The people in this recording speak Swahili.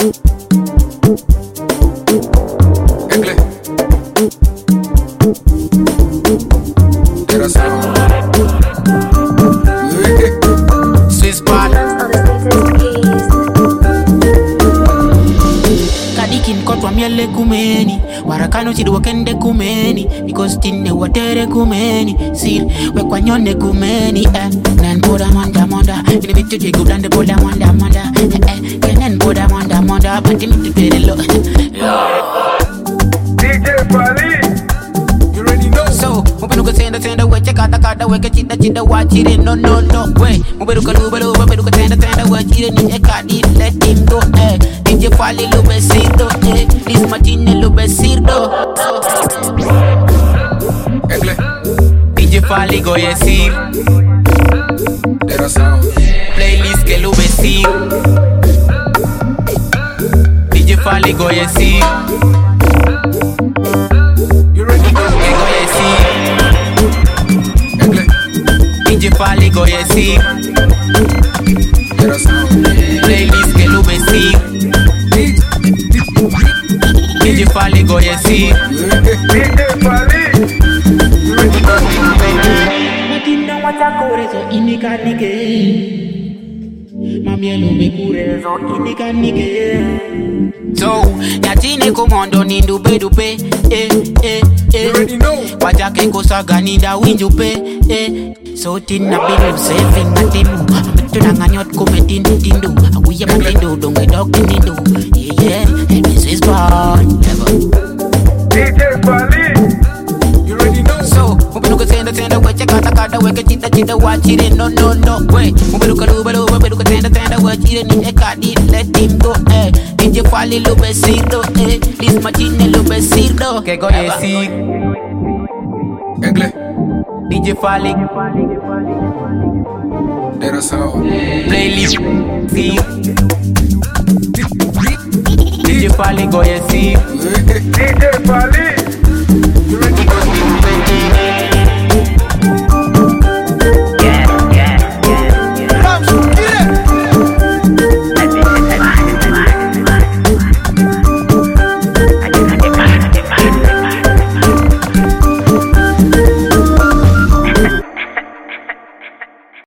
Engle. Era sound. Swiss ball. Kadikin kotwa miele kumeni warakano chidu wakende kumeni because tinne watere kumeni sil wekwa nyone kumeni nen boda monda ini bitu jigu blande boda monda nen boda monda pati mitu tere lo DJ Fally, you already know. So muberuka tenda weche kata weke chida wachire no way muberuka luba tenda wachire ni ekadi let him go DJ Fally lo besito Liz Martinez lo besito Engle. DJ Fally go yesir Era sound. playlist que lo besir DJ Fally go yesir You already know. que go yesir Engle. DJ Fally go yesir Era sound. playlist que lo besir DJ Fally go yesir DJ Fally, you already know. Matinda watakorezo inikanike Mamielo bekurezo inikanike So, nyatine komondo nindupe You already know. Wajake kosaga ninda winjupe So tina bilu saving matimu Ametuna nganyot kumetin tindu Awiya matindu donge dog nindu Yeah, this is born DJ Fally, you already know. So, muberuka tenda weche kata weke chida wachire no way muberuka luba tenda wachire ni ekadi let him go DJ Fally lo besito Liz Martinez lo besito que go yesir Engle. DJ Fally Era sound. playlist DJ Fally go yesir DJ Fally,